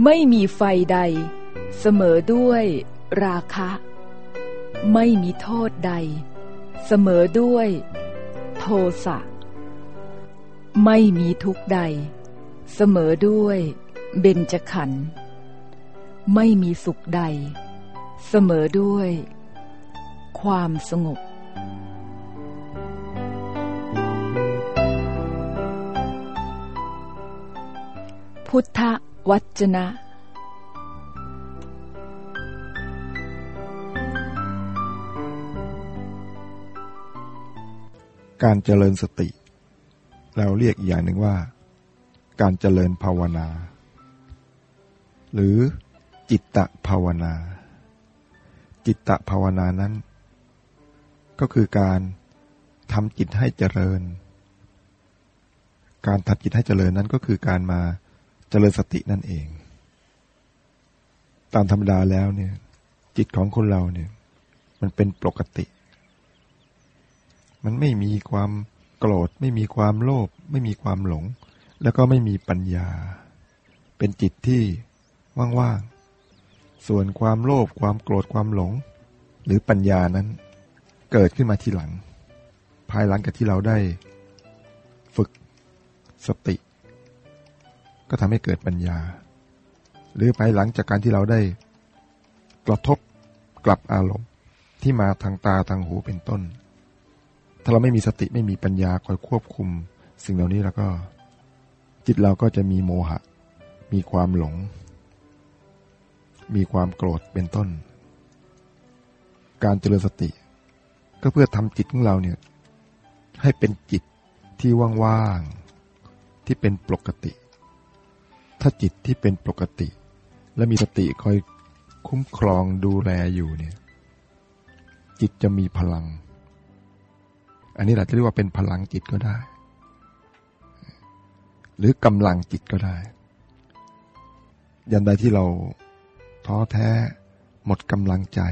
ไม่มีไฟใดเสมอด้วยราคะไม่มีโทษใดเสมอด้วยโทสะไม่มีทุกข์ใดเสมอด้วยเบญจขันธ์ไม่มีสุขใดเสมอด้วยความสงบพุทธวจนะการเจริญสติเราเรียกอีกอย่างหนึ่งว่าการเจริญภาวนาหรือจิตตภาวนาจิตตภาวนานั้นก็คือการทำจิตให้เจริญการทำจิตให้เจริญนั้นก็คือการมาเจริญสตินั่นเองตามธรรมดาแล้วเนี่ยจิตของคนเราเนี่ยมันเป็นปกติมันไม่มีความโกรธไม่มีความโลภไม่มีความหลงแล้วก็ไม่มีปัญญาเป็นจิตที่ว่างๆส่วนความโลภความโกรธความหลงหรือปัญญานั้นเกิดขึ้นมาทีหลังภายหลังจากที่เราได้ฝึกสติก็ทำให้เกิดปัญญาหรือภายหลังจากการที่เราได้กระทบกับอารมณ์ที่มาทางตาทางหูเป็นต้นถ้าเราไม่มีสติไม่มีปัญญาคอยควบคุมสิ่งเหล่านี้แล้วก็จิตเราก็จะมีโมหะมีความหลงมีความโกรธเป็นต้นการเจริญสติก็เพื่อทำจิตของเราเนี่ยให้เป็นจิตที่ว่างๆที่เป็นปกติถ้าจิตที่เป็นปกติและมีสติคอยคุ้มครองดูแลอยู่เนี่ยจิตจะมีพลังอันนี้เราจะเรียกว่าเป็นพลังจิตก็ได้หรือกำลังจิตก็ได้ยันใดที่เราท้อแท้หมดกำลังใจ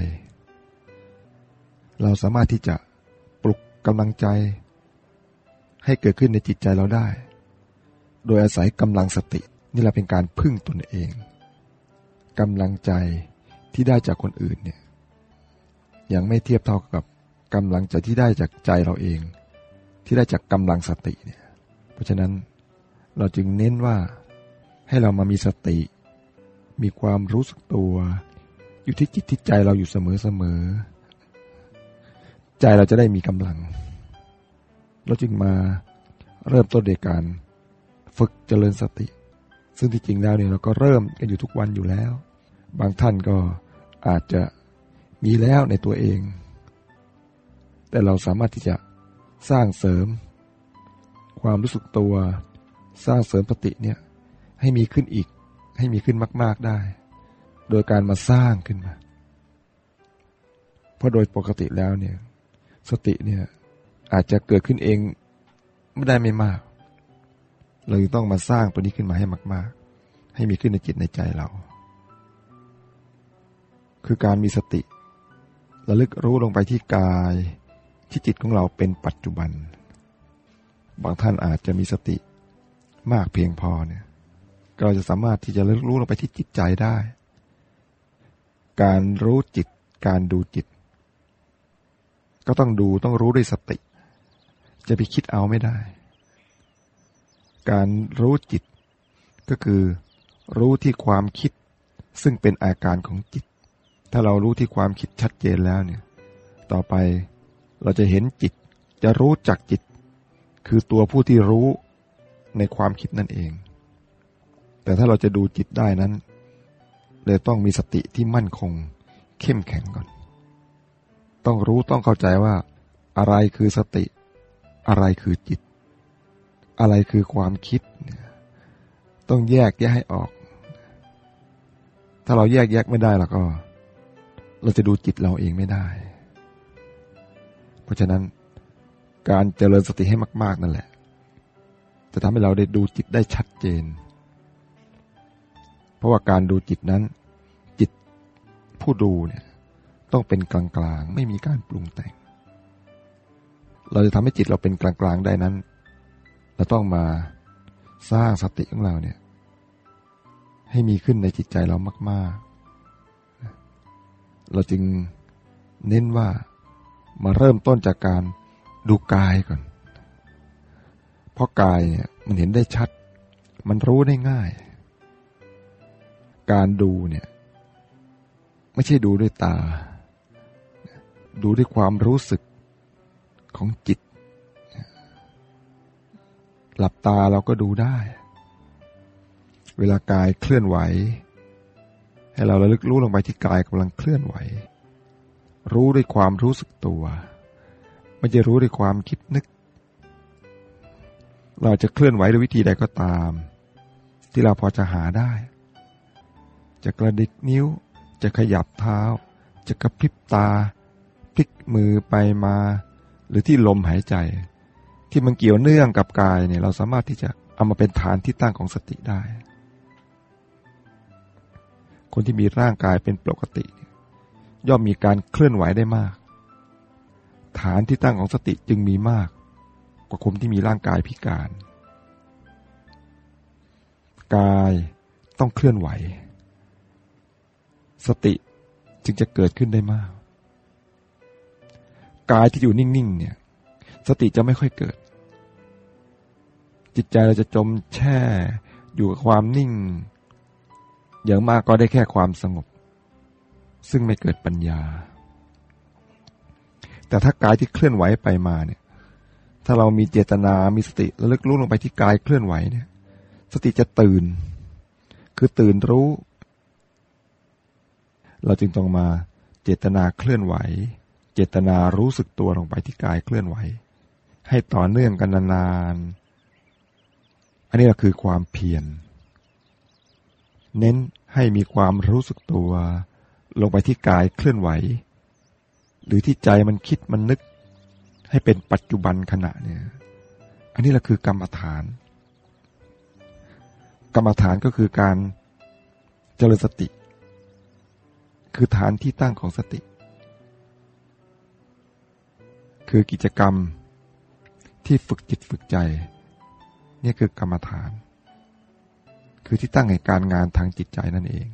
เราสามารถที่จะปลุกกำลังใจให้เกิดขึ้นในจิตใจเราได้โดยอาศัยกำลังสตินี่แหละเป็นการพึ่งตนเองกำลังใจที่ได้จากคนอื่นเนี่ยยังไม่เทียบเท่ากับกำลังใจที่ได้จากใจเราเองที่ได้จากกำลังสติเนี่ยเพราะฉะนั้นเราจึงเน้นว่าให้เรามามีสติมีความรู้สึกตัวอยู่ที่จิตที่ใจเราอยู่เสมอใจเราจะได้มีกำลังเราจึงมาเริ่มต้นโดยการฝึกเจริญสติซึ่งที่จริงแล้วเนี่ยเราก็เริ่มกันอยู่ทุกวันอยู่แล้วบางท่านก็อาจจะมีแล้วในตัวเองแต่เราสามารถที่จะสร้างเสริมความรู้สึกตัวสร้างเสริมสติเนี่ยให้มีขึ้นอีกให้มีขึ้นมากๆได้โดยการมาสร้างขึ้นมาเพราะโดยปกติแล้วเนี่ยสติเนี่ยอาจจะเกิดขึ้นเองไม่ได้ไม่มากเราต้องมาสร้างตัวนี้ขึ้นมาให้มากๆให้มีขึ้นในจิตในใจเราคือการมีสติระลึกรู้ลงไปที่กายที่จิตของเราเป็นปัจจุบันบางท่านอาจจะมีสติมากเพียงพอเนี่ยเราจะสามารถที่จะระลึกรู้ลงไปที่จิตใจได้การรู้จิตการดูจิตก็ต้องดูต้องรู้ด้วยสติจะไปคิดเอาไม่ได้การรู้จิตก็คือรู้ที่ความคิดซึ่งเป็นอาการของจิตถ้าเรารู้ที่ความคิดชัดเจนแล้วเนี่ยต่อไปเราจะเห็นจิตจะรู้จักจิตคือตัวผู้ที่รู้ในความคิดนั่นเองแต่ถ้าเราจะดูจิตได้นั้นเลยต้องมีสติที่มั่นคงเข้มแข็งก่อนต้องรู้ต้องเข้าใจว่าอะไรคือสติอะไรคือจิตอะไรคือความคิดต้องแยกให้ออกถ้าเราแยกไม่ได้แล้วก็เราจะดูจิตเราเองไม่ได้เพราะฉะนั้นการเจริญสติให้มากๆนั่นแหละจะทำให้เราได้ดูจิตได้ชัดเจนเพราะว่าการดูจิตนั้นจิตผู้ดูเนี่ยต้องเป็นกลางๆไม่มีการปรุงแต่งเราจะทำให้จิตเราเป็นกลางๆได้นั้นเราต้องมาสร้างสติของเราเนี่ยให้มีขึ้นในจิตใจเรามากๆเราจึงเน้นว่ามาเริ่มต้นจากการดูกายก่อนเพราะกายเนี่ยมันเห็นได้ชัดมันรู้ได้ง่ายการดูเนี่ยไม่ใช่ดูด้วยตาดูด้วยความรู้สึกของจิตหลับตาเราก็ดูได้เวลากายเคลื่อนไหวให้เราระลึกรู้ลงไปที่กายกำลังเคลื่อนไหวรู้ด้วยความรู้สึกตัวไม่ใช่รู้ด้วยความคิดนึกเราจะเคลื่อนไหวด้วยวิธีใดก็ตามที่เราพอจะหาได้จะกระดิกนิ้วจะขยับเท้าจะกระพริบตาพลิกมือไปมาหรือที่ลมหายใจที่มันเกี่ยวเนื่องกับกายเนี่ยเราสามารถที่จะเอามาเป็นฐานที่ตั้งของสติได้คนที่มีร่างกายเป็นปกติย่อมมีการเคลื่อนไหวได้มากฐานที่ตั้งของสติจึงมีมากกว่าคนที่มีร่างกายพิการกายต้องเคลื่อนไหวสติจึงจะเกิดขึ้นได้มากกายที่อยู่นิ่งๆเนี่ยสติจะไม่ค่อยเกิดจิตใจเราจะจมแช่อยู่กับความนิ่งอย่างมากก็ได้แค่ความสงบซึ่งไม่เกิดปัญญาแต่ถ้ากายที่เคลื่อนไหวไปมาเนี่ยถ้าเรามีเจตนามีสติระลึกรู้ลงไปที่กายเคลื่อนไหวเนี่ยสติจะตื่นคือตื่นรู้เราจึงต้องมาเจตนาเคลื่อนไหวเจตนารู้สึกตัวลงไปที่กายเคลื่อนไหวให้ต่อเนื่องกันนานๆอันนี้ก็คือความเพียรเน้นให้มีความรู้สึกตัวลงไปที่กายเคลื่อนไหวหรือที่ใจมันคิดมันนึกให้เป็นปัจจุบันขณะเนี่ยอันนี้แหละคือกรรมฐานกรรมฐานก็คือการเจริญสติคือฐานที่ตั้งของสติคือกิจกรรมที่ฝึกจิตฝึกใจนี่คือกรรมฐานคือที่ตั้งแห่งการงานทางจิตใจนั่นเอง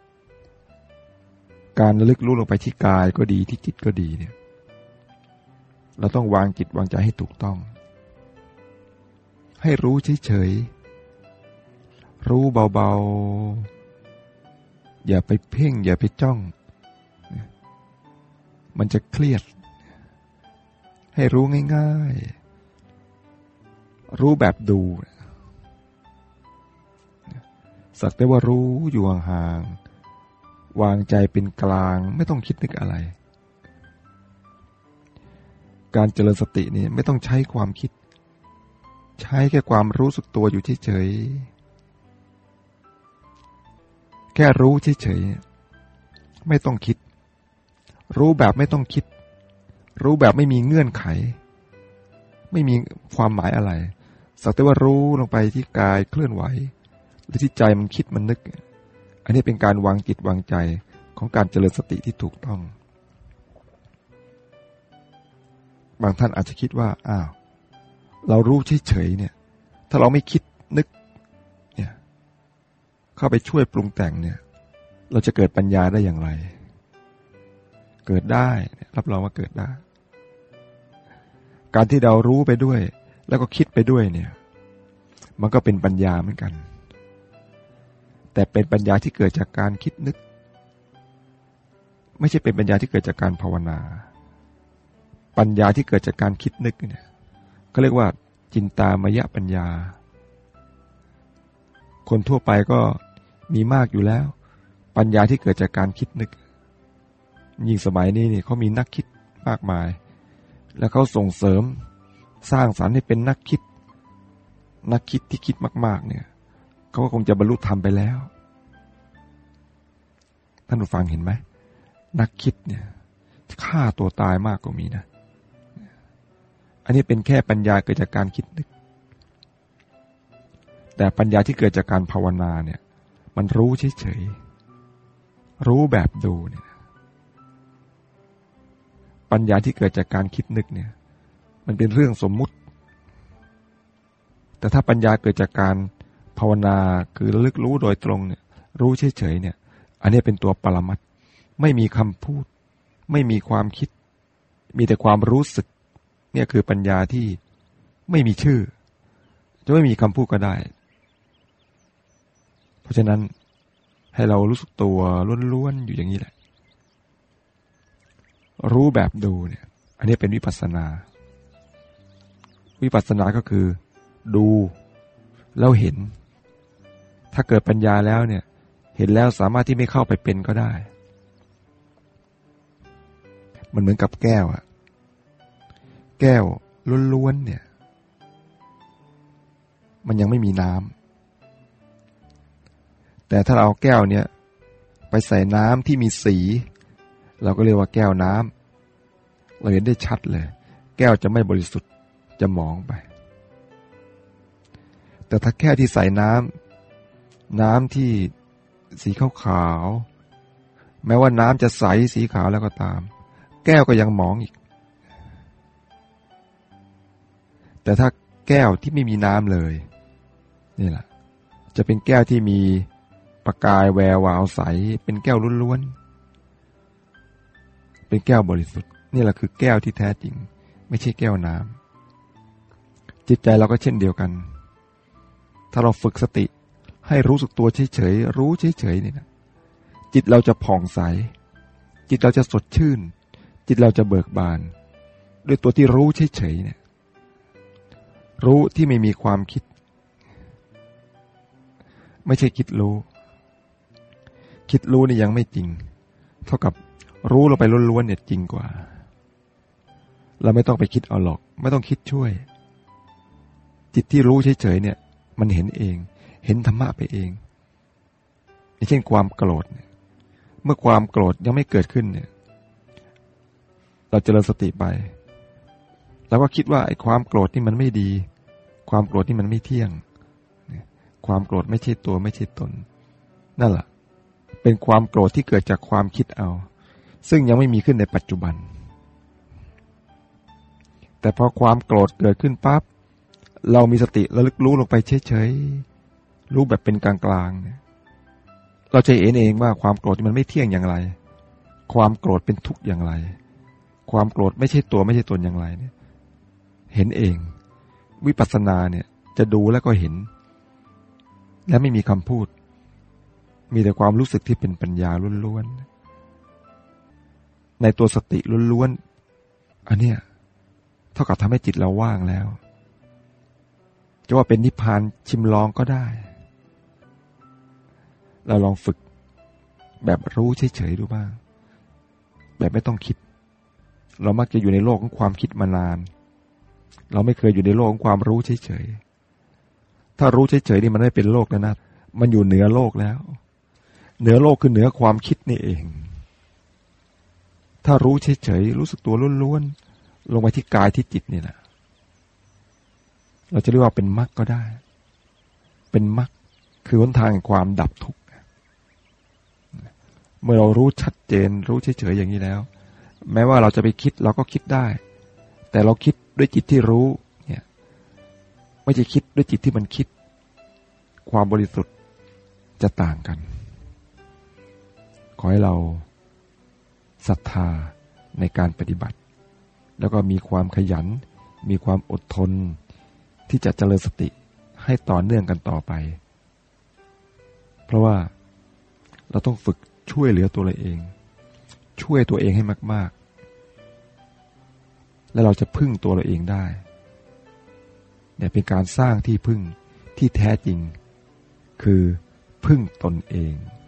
การระลึกรู้ลงไปที่กายก็ดีที่จิตก็ดีเนี่ยเราต้องวางจิตวางใจให้ถูกต้องให้รู้เฉยๆรู้เบาๆอย่าไปเพ่งอย่าไปจ้องมันจะเครียดให้รู้ง่ายๆรู้แบบดูสักแต่ว่ารู้อยู่ห่างๆวางใจเป็นกลางไม่ต้องคิดนึกอะไรการเจริญสตินี่ไม่ต้องใช้ความคิดใช้แค่ความรู้สึกตัวอยู่เฉยๆแค่รู้เฉยๆไม่ต้องคิดรู้แบบไม่ต้องคิดรู้แบบไม่มีเงื่อนไขไม่มีความหมายอะไรสักแต่ว่ารู้ลงไปที่กายเคลื่อนไหวหรือที่ใจมันคิดมันนึกอันนี้เป็นการวางจิตวางใจของการเจริญสติที่ถูกต้องบางท่านอาจจะคิดว่าอ้าวเรารู้เฉยๆเนี่ยถ้าเราไม่คิดนึกเนี่ยเข้าไปช่วยปรุงแต่งเนี่ยเราจะเกิดปัญญาได้อย่างไรเกิดได้รับรองว่าเกิดได้การที่เรารู้ไปด้วยแล้วก็คิดไปด้วยเนี่ยมันก็เป็นปัญญาเหมือนกันแต่เป็นปัญญาที่เกิดจากการคิดนึกไม่ใช่เป็นปัญญาที่เกิดจากการภาวนาปัญญาที่เกิดจากการคิดนึกเนี่ยก็เรียกว่าจินตามยปัญญาคนทั่วไปก็มีมากอยู่แล้วปัญญาที่เกิดจากการคิดนึกยิ่งสมัยนี้นี่เขามีนักคิดมากมายแล้วเขาส่งเสริมสร้างสรรค์ให้เป็นนักคิดที่คิดมากๆเนี่ยเขาก็คงจะบรรลุธรรมไปแล้วท่านผู้ฟังเห็นไหมนักคิดเนี่ยฆ่าตัวตายมากกว่ามีนะอันนี้เป็นแค่ปัญญาเกิดจากการคิดนึกแต่ปัญญาที่เกิดจากการภาวนาเนี่ยมันรู้เฉยๆรู้แบบดูเนี่ยปัญญาที่เกิดจากการคิดนึกเนี่ยมันเป็นเรื่องสมมุติแต่ถ้าปัญญาเกิดจากการภาวนาคือระลึกรู้โดยตรงเนี่ยรู้เฉยๆเนี่ยอันนี้เป็นตัวปรมัตถ์ไม่มีคำพูดไม่มีความคิดมีแต่ความรู้สึกเนี่ยคือปัญญาที่ไม่มีชื่อจะไม่มีคำพูดก็ได้เพราะฉะนั้นให้เรารู้สึกตัวล้วนๆอยู่อย่างนี้แหละรู้แบบดูเนี่ยอันนี้เป็นวิปัสสนาวิปัสสนาก็คือดูแล้วเห็นถ้าเกิดปัญญาแล้วเนี่ยเห็นแล้วสามารถที่ไม่เข้าไปเป็นก็ได้มันเหมือนกับแก้วอะแก้วล้วนๆเนี่ยมันยังไม่มีน้ำแต่ถ้าเราเอาแก้วเนี่ยไปใส่น้ำที่มีสีเราก็เรียกว่าแก้วน้ำเราเห็นได้ชัดเลยแก้วจะไม่บริสุทธิ์จะหมองไปแต่ถ้าแค่ที่ใส่น้ำที่สีขาวๆแม้ว่าน้ำจะใสสีขาวแล้วก็ตามแก้วก็ยังหมองอีกแต่ถ้าแก้วที่ไม่มีน้ำเลยนี่แหละจะเป็นแก้วที่มีประกายแวววาวใสเป็นแก้วล้วนๆเป็นแก้วบริสุทธิ์นี่แหละคือแก้วที่แท้จริงไม่ใช่แก้วน้ำจิตใจเราก็เช่นเดียวกันถ้าเราฝึกสติให้รู้สึกตัวเฉยๆรู้เฉยๆเนี่ยนะจิตเราจะผ่องใสจิตเราจะสดชื่นจิตเราจะเบิกบานด้วยตัวที่รู้เฉยๆเนี่ยรู้ที่ไม่มีความคิดไม่ใช่คิดรู้นี่ยังไม่จริงเท่ากับรู้ลงไปล้วนๆเนี่ยจริงกว่าเราไม่ต้องไปคิดเอาหรอกไม่ต้องคิดช่วยจิตที่รู้เฉยๆเนี่ยมันเห็นเองเห็นธรรมะไปเองอย่างเช่นความโกรธเมื่อความโกรธยังไม่เกิดขึ้นเนี่ยเราเจริญสติไปแล้วก็คิดว่าไอ้ความโกรธนี่มันไม่ดีความโกรธนี่มันไม่เที่ยงความโกรธไม่ใช่ตัวไม่ใช่ตนนั่นแหละเป็นความโกรธที่เกิดจากความคิดเอาซึ่งยังไม่มีขึ้นในปัจจุบันแต่พอความโกรธเกิดขึ้นปั๊บเรามีสติระลึกรู้ลงไปเฉยๆรู้แบบเป็นกลางๆเนี่ยเราจะเห็นเองว่าความโกรธมันไม่เที่ยงอย่างไรความโกรธเป็นทุกข์อย่างไรความโกรธไม่ใช่ตัวไม่ใช่ตนอย่างไรเนี่ยเห็นเองวิปัสสนาเนี่ยจะดูแล้วก็เห็นและไม่มีคำพูดมีแต่ความรู้สึกที่เป็นปัญญาล้วนๆในตัวสติล้วนๆอันเนี้ยเท่ากับทำให้จิตเราว่างแล้วจะว่าเป็นนิพพานชิมลองก็ได้เราลองฝึกแบบรู้เฉยๆดูบ้างแบบไม่ต้องคิดเรามักจะอยู่ในโลกของความคิดมานานเราไม่เคยอยู่ในโลกของความรู้เฉยๆถ้ารู้เฉยๆนี่มันไม่เป็นโลกแล้วนะมันอยู่เหนือโลกแล้วเหนือโลกคือเหนือความคิดนี่เองถ้ารู้เฉยๆรู้สึกตัวล้วนๆลงไปที่กายที่จิตนี่แหละเราจะเรียกว่าเป็นมรรคก็ได้เป็นมรรคคือหนทางแห่งความดับทุกข์เมื่อเรารู้ชัดเจนรู้เฉยๆอย่างนี้แล้วแม้ว่าเราจะไปคิดเราก็คิดได้แต่เราคิดด้วยจิตที่รู้เนี่ยไม่ใช่คิดด้วยจิตที่มันคิดความบริสุทธิ์จะต่างกันขอให้เราศรัทธาในการปฏิบัติแล้วก็มีความขยันมีความอดทนที่จะเจริญสติให้ต่อเนื่องกันต่อไปเพราะว่าเราต้องฝึกช่วยเหลือตัวเราเองช่วยตัวเองให้มากๆและเราจะพึ่งตัวเราเองได้เนี่ยเป็นการสร้างที่พึ่งที่แท้จริงคือพึ่งตนเอง